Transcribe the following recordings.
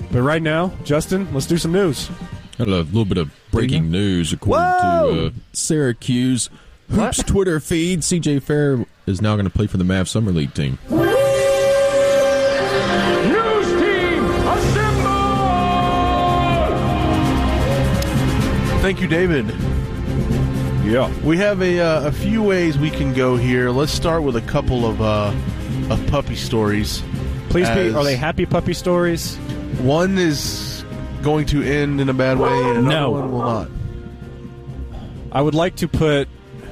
But right now, Justin, let's do some news. Got a little bit of breaking news according to Syracuse Hoops Twitter feed. CJ Fair is now going to play for the Mavs Summer League team. News team, assemble! Thank you, David. Yeah. We have a few ways we can go here. Let's start with a couple of puppy stories. Please be. Are they happy puppy stories? One is going to end in a bad way, and another one will not. I would like to put.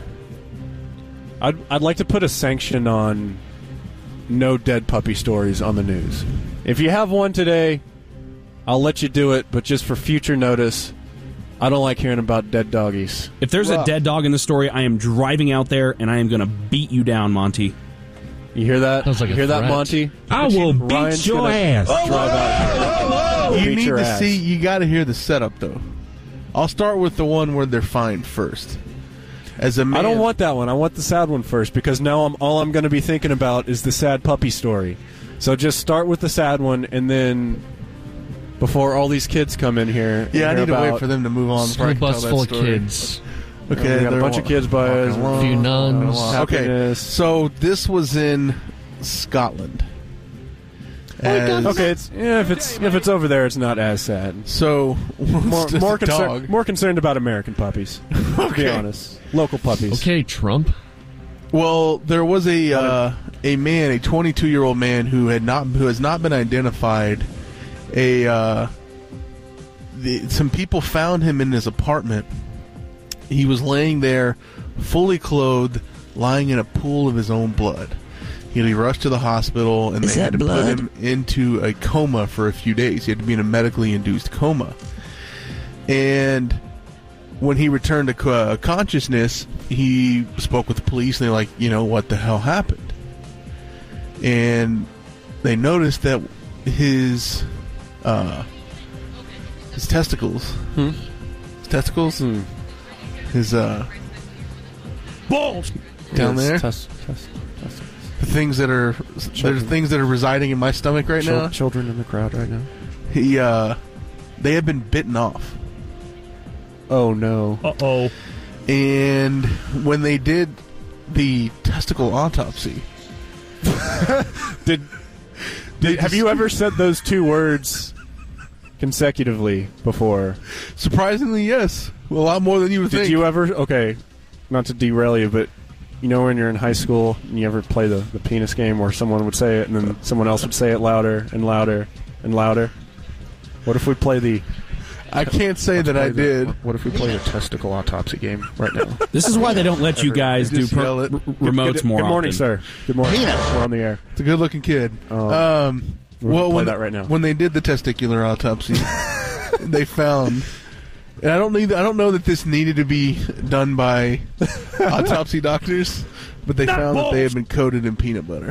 I'd like to put a sanction on no dead puppy stories on the news. If you have one today, I'll let you do it, but just for future notice, I don't like hearing about dead doggies. If there's a dead dog in the story, I am driving out there and I am going to beat you down, Monty. You hear that? Sounds like you hear that, Monty? I will Ryan's beat your gonna ass. Drive out here. You Beat need your to ass. see. You got to hear the setup, though. I'll start with the one where they're fined first. As a man, I don't want that one. I want the sad one first because now all I'm going to be thinking about is the sad puppy story. So just start with the sad one, and then before all these kids come in here. Yeah, I need to about, wait for them to move on. School bus full of kids. Okay, we got a bunch of kids by us. A few nuns. Okay, Happiness. so this was in Scotland. And Okay, if it's over there, it's not as sad. so More concerned about American puppies. To be honest, local puppies. Okay, Trump. Well, there was a man, a 22-year-old man who has not been identified. Some people found him in his apartment. He was laying there, fully clothed, lying in a pool of his own blood. He rushed to the hospital, and they had to put him into a coma for a few days. He had to be in a medically induced coma. And when he returned to consciousness, he spoke with the police, and they're like, what the hell happened? And they noticed that his testicles, his Balls. down there, the things that are there's things that are residing in my stomach right now. Children in the crowd right now. They have been bitten off. Oh no! Uh-oh. And when they did the testicle autopsy, have you ever said those two words consecutively before? Surprisingly, yes. A lot more than you would think. Did you ever? Okay, not to derail you, but when you're in high school and you ever play the penis game where someone would say it and then someone else would say it louder and louder and louder? What if we play the... I can't say that I did. What if we play the testicle autopsy game right now? This is why they don't let you guys do remotes more often. Good morning, sir. Good morning. We're on the air. It's a good-looking kid. We'll play that right now. When they did the testicular autopsy, they found... And I don't know that this needed to be done by autopsy doctors, but they found that they had been coated in peanut butter.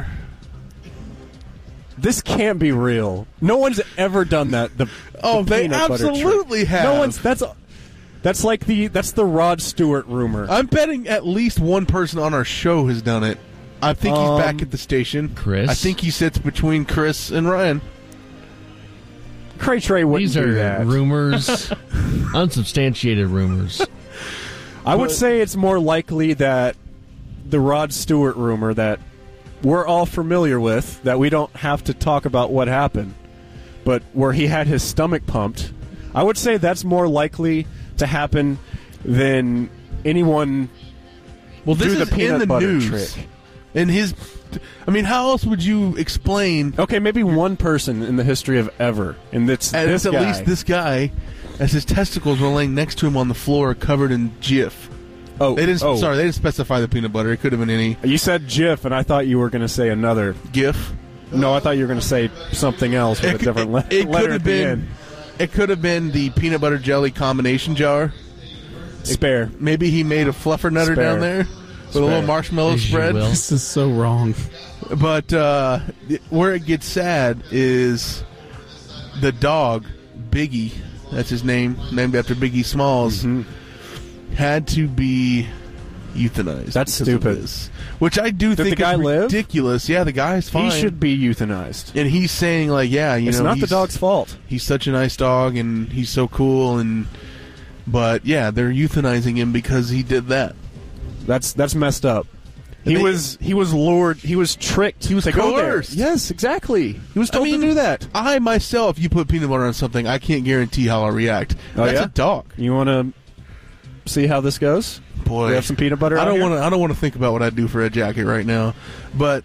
This can't be real. No one's ever done that. They absolutely have. No one's. That's like the Rod Stewart rumor. I'm betting at least one person on our show has done it. I think he's back at the station. Chris? I think he sits between Chris and Ryan. Cray Trey wouldn't These are do that. rumors, unsubstantiated rumors. I would say it's more likely that the Rod Stewart rumor that we're all familiar with, that we don't have to talk about what happened, but where he had his stomach pumped, I would say that's more likely to happen than anyone this do the is peanut in the butter news. trick. And how else would you explain? Okay, maybe one person in the history of ever, and it's this at guy. least this guy, as his testicles were laying next to him on the floor, covered in Jif. They didn't specify the peanut butter. It could have been any. You said Jif, and I thought you were going to say another GIF. No, I thought you were going to say something else with a different letter at the end. It could have been the peanut butter jelly combination jar. Spare. Maybe he made a fluffernutter down there with a little marshmallow spread. This is so wrong. But where it gets sad is the dog, Biggie, that's his name, named after Biggie Smalls, had to be euthanized. That's because of stupid. this. Which I do think the guy is live? ridiculous. Yeah, the guy's fine. He should be euthanized. And he's saying, like, yeah, It's not the dog's fault. He's such a nice dog, and he's so cool, but yeah, they're euthanizing him because he did that. That's messed up. He And was lured. He was tricked. He was to go there. coerced. Yes, exactly. He was told to do that. I myself, you put peanut butter on something, I can't guarantee how I'll react. Oh, That's yeah? a dog. You want to see how this goes? Boy, We have some peanut butter. I out don't here? want to. I don't want to think about what I'd do for a jacket right now. But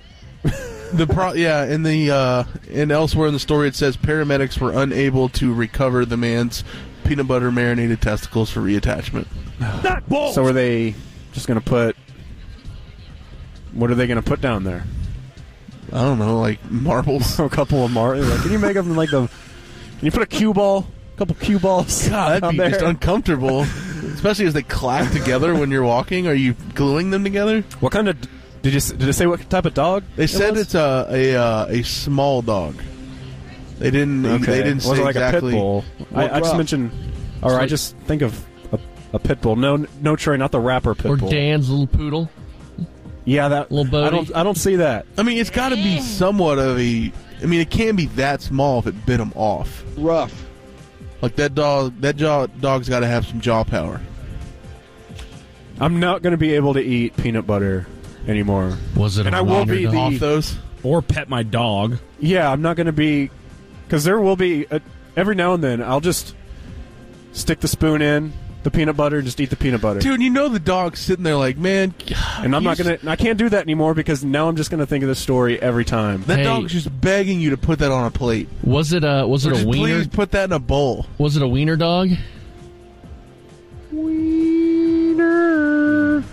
and elsewhere in the story it says paramedics were unable to recover the man's peanut butter marinated testicles for reattachment. So are they just going to put? What are they going to put down there? I don't know, like marbles. A couple of can you make them like the? Can you put a cue ball? A couple cue balls. God, that'd be down just there? uncomfortable, especially as they clack together when you're walking. Are you gluing them together? What kind of? Did it say what type of dog? They said was? it's a small dog. They didn't. Okay. They didn't Was say it like exactly. a pit bull? I just mentioned, or I just think of a pit bull. No, Trey, not the rapper pit Or bull. Dan's little poodle. Yeah, that Little Bodie. I don't see that. I mean, it's got to be somewhat of a. I mean, it can't be that small if it bit him off. Rough. Like that dog. Dog's got to have some jaw power. I'm not going to be able to eat peanut butter anymore. Was it And a I will wiener be dog? the- Off those. Or pet my dog. Yeah, I'm not going to be, because there will be every now and then I'll just stick the spoon in the peanut butter, and just eat the peanut butter. Dude, you know the dog's sitting there like, man. God, And I'm not gonna. I can't do that anymore because now I'm just gonna think of this story every time. That Hey. dog's just begging you to put that on a plate. Was it a Or just wiener? please put that in a bowl. Was it a wiener dog? Wiener.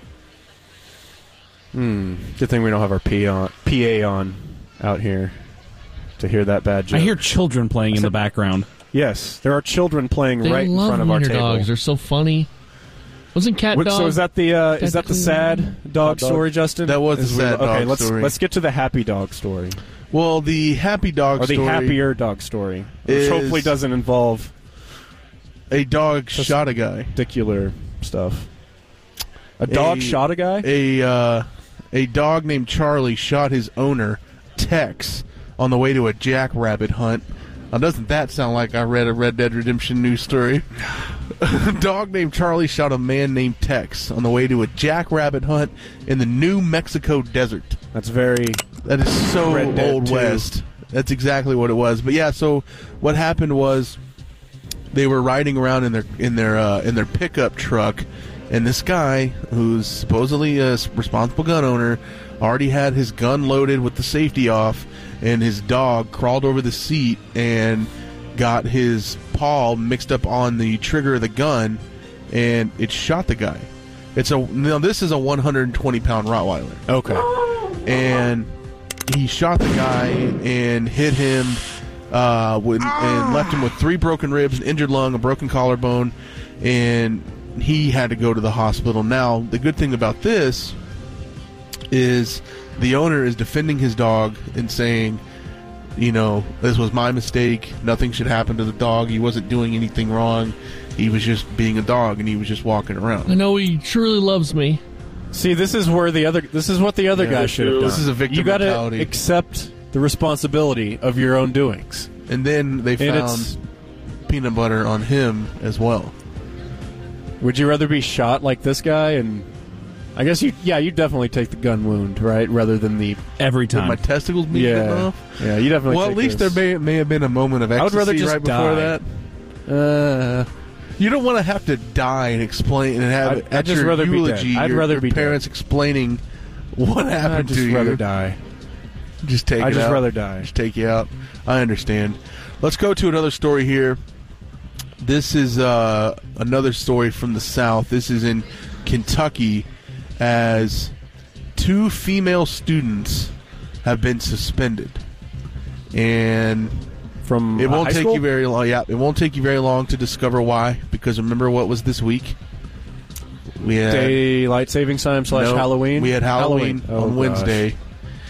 Good thing we don't have our PA on out here to hear that bad joke. I hear children playing in the background. Yes, there are children playing They right in love front of our wiener table. dogs. They're so funny. Wasn't cat dog? So is that the sad dog story, Justin? That was the Is we- sad okay, dog story. let's get to the happy dog story, Well, the happy dog or the story. happier dog story, which is- hopefully doesn't involve A dog shot a guy. particular stuff. A dog shot a guy? A dog named Charlie shot his owner, Tex, on the way to a jackrabbit hunt. Now, doesn't that sound like I read a Red Dead Redemption news story? A dog named Charlie shot a man named Tex on the way to a jackrabbit hunt in the New Mexico desert. That's very... That is so Red Dead Old 2. West. That's exactly what it was. But yeah, so what happened was they were riding around in their pickup truck, and this guy, who's supposedly a responsible gun owner, already had his gun loaded with the safety off, and his dog crawled over the seat and got his paw mixed up on the trigger of the gun, and it shot the guy. This is a 120-pound Rottweiler. Okay. And he shot the guy and hit him and left him with 3 broken ribs, an injured lung, a broken collarbone, and he had to go to the hospital. Now, the good thing about this is the owner is defending his dog and saying, you know, this was my mistake. Nothing should happen to the dog. He wasn't doing anything wrong. He was just being a dog, and he was just walking around. I know he truly loves me. See, this is what the other guy should have done. This is a victim You got to mentality. accept the responsibility of your own doings. And then they And found peanut butter on him as well. Would you rather be shot like this guy? And I guess you definitely take the gun wound, right, rather than the Every With time. my testicles being bitten yeah, off. yeah. You definitely. Well, take at least this. there may have been a moment of I would ecstasy rather just right before die. that. You don't want to have to die and explain and have I'd at just your rather be dead. eulogy. I'd your, rather your be dead. parents explaining what happened I'd just to you. rather die. Just take I'd it just out. rather die. Just take you out. I understand. Let's go to another story here. This is another story from the South. This is in Kentucky, as 2 female students have been suspended, and From it won't high take school? you very long. Yeah, it won't take you very long to discover why. Because remember what was this week? We had Daylight savings time / no, Halloween. We had Halloween Oh, on gosh. Wednesday,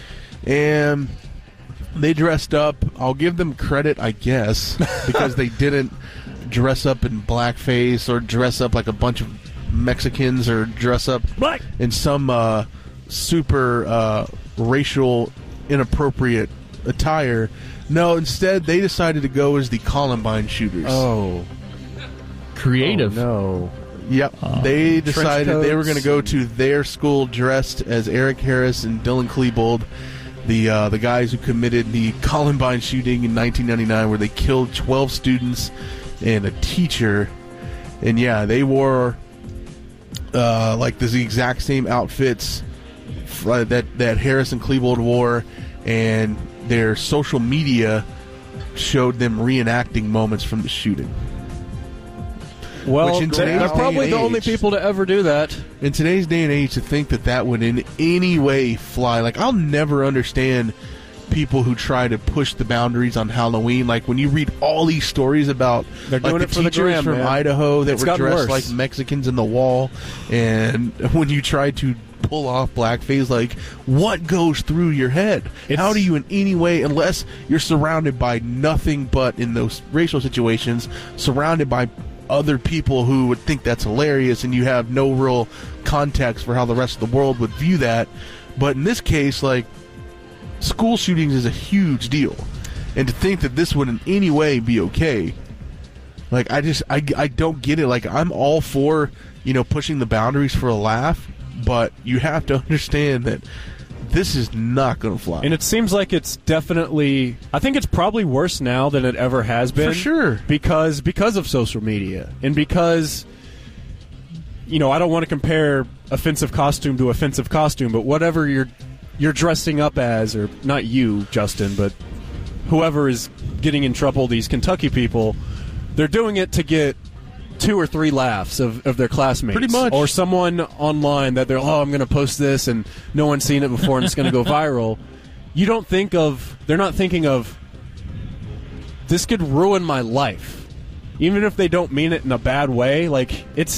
and they dressed up. I'll give them credit, I guess, because they didn't dress up in blackface or dress up like a bunch of Mexicans or dress up in some super racial inappropriate attire. No, instead they decided to go as the Columbine shooters. Oh, Creative. no. Yep. They decided they were going to go coats to their school dressed as Eric Harris and Dylan Klebold, the guys who committed the Columbine shooting in 1999, where they killed 12 students and a teacher. And yeah, they wore like the exact same outfits that Harris and Klebold wore, and their social media showed them reenacting moments from the shooting. Well, Which in today's they're day probably and the only age- people to ever do that. In today's day and age, to think that would in any way fly, like, I'll never understand people who try to push the boundaries on Halloween. Like, when you read all these stories about They're like doing the it for the teachers gram, from man. Idaho that It's were gotten dressed worse. like Mexicans in the wall, and when you try to pull off blackface, like, what goes through your head? How do you in any way, unless you're surrounded by nothing but, in those racial situations, surrounded by other people who would think that's hilarious, and you have no real context for how the rest of the world would view that. But in this case, like, school shootings is a huge deal, and to think that this would in any way be okay, like, I don't get it. Like, I'm all for, pushing the boundaries for a laugh, but you have to understand that this is not going to fly. And it seems like it's definitely... I think it's probably worse now than it ever has been. For sure. Because of social media. And because, I don't want to compare offensive costume to offensive costume, but whatever you're dressing up as, or not you, Justin, but whoever is getting in trouble, these Kentucky people, they're doing it to get 2 or 3 laughs of their classmates. Pretty much. Or someone online that they're, I'm going to post this and no one's seen it before and it's going to go viral. They're not thinking of, this could ruin my life. Even if they don't mean it in a bad way, like,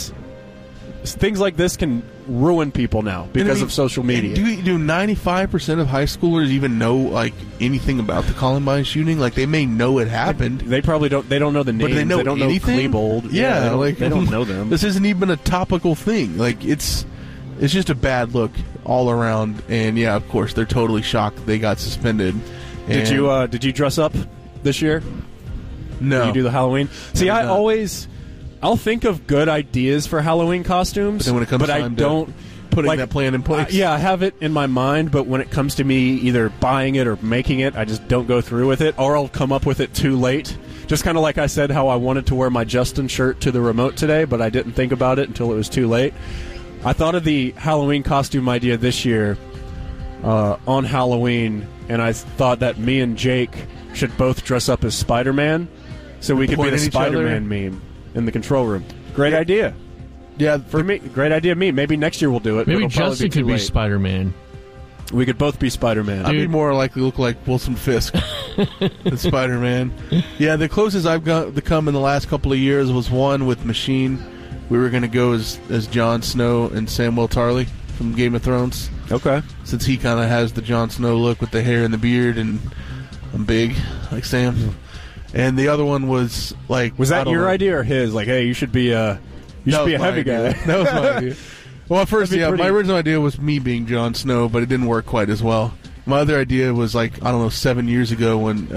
things like this can ruin people now because of social media. Do 95% of high schoolers even know, like, anything about the Columbine shooting? Like, they may know it happened. They probably don't. They don't know the names. But they know don't anything? know Klebold. Yeah, they don't know them. This isn't even a topical thing. Like, it's just a bad look all around. And yeah, of course, they're totally shocked they got suspended. Did you dress up this year? No. Did you do the Halloween? See, I'll think of good ideas for Halloween costumes, But then when it comes I time to don't putting that plan in place. I have it in my mind, but when it comes to me either buying it or making it, I just don't go through with it, or I'll come up with it too late. Just kind of like I said how I wanted to wear my Justin shirt to the remote today, but I didn't think about it until it was too late. I thought of the Halloween costume idea this year on Halloween, and I thought that me and Jake should both dress up as Spider-Man so we could be point the at each Spider-Man meme in the control room. Great idea. Yeah, For me, great idea. Maybe next year we'll do it. Maybe It'll probably Justin too could be late. Spider-Man. We could both be Spider-Man. I'd be more likely to look like Wilson Fisk than Spider-Man. Yeah, the closest I've got to come in the last couple of years was one with Machine. We were going to go as Jon Snow and Samwell Tarly from Game of Thrones. Okay. Since he kind of has the Jon Snow look with the hair and the beard, and I'm big like Sam. And the other one was like, Was I that don't your know. idea, or his? Like, hey, you should be a That was my heavy idea. guy. That was my idea. Well, at first, That'd be my pretty- original idea was me being Jon Snow, but it didn't work quite as well. My other idea was like, I don't know, 7 years ago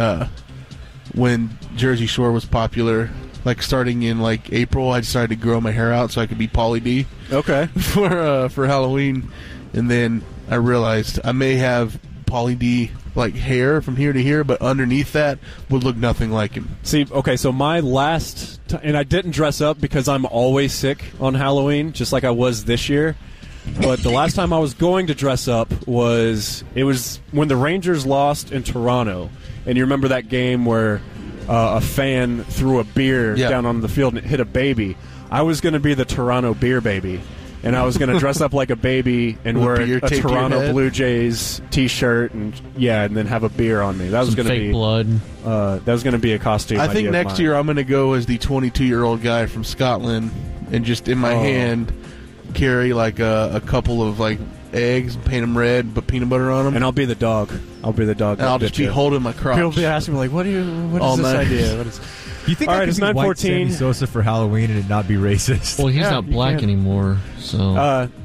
when Jersey Shore was popular. Like starting in like April, I decided to grow my hair out so I could be Pauly D Okay. for Halloween, and then I realized I may have Pauly D like hair from here to here, but underneath that would look nothing like him. See, okay, so my last... and I didn't dress up because I'm always sick on Halloween, just like I was this year. But the last time I was going to dress up was when the Rangers lost in Toronto. And you remember that game where a fan threw a beer down on the field and it hit a baby? I was going to be the Toronto beer baby. And I was going to dress up like a baby and With wear beer a taped to your Toronto head? Blue Jays T-shirt and then have a beer on me. That was Some going to fake be blood. that was going to be a costume. I think idea of next mine. year I'm going to go as the 22-year-old guy from Scotland, and just in my hand carry like a couple of like eggs, paint them red, put peanut butter on them, And I'll be the dog. I'll be the dog. and I'll just be holding my crotch. People be asking me like, "What All is this night. idea? What is?" You think All I right, could it's be white 9:14. Sammy Sosa for Halloween and it not be racist? Well, he's Yeah, not you black can. anymore, so